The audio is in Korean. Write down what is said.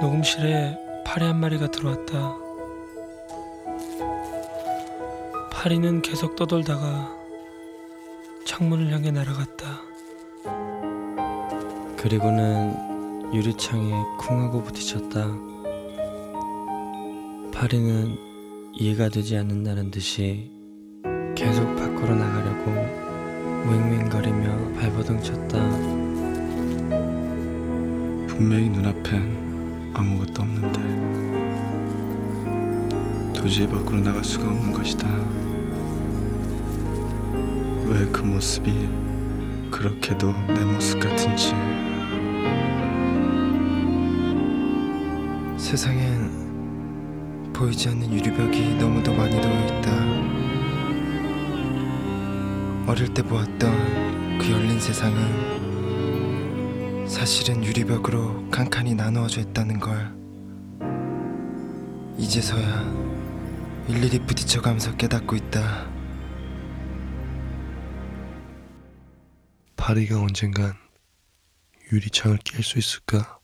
녹음실에 파리 한 마리가 들어왔다. 파리는 계속 떠돌다가 창문을 향해 날아갔다. 그리고는 유리창에 쿵 하고 부딪혔다. 파리는 이해가 되지 않는다는 듯이 계속 밖으로 나가려고 윙윙거리며 발버둥 쳤다. 분명히 눈앞엔 아무것도 없는데 도저히 밖으로 나갈 수가 없는 것이다. 왜 그 모습이 그렇게도 내 모습 같은지. 세상엔 보이지 않는 유리벽이 너무도 많이 놓여있다. 어릴 때 보았던 그 열린 세상은 사실은 유리벽으로 칸칸이 나누어져 있다는 걸 이제서야 일일이 부딪혀가면서 깨닫고 있다. 파리가 언젠간 유리창을 깰 수 있을까?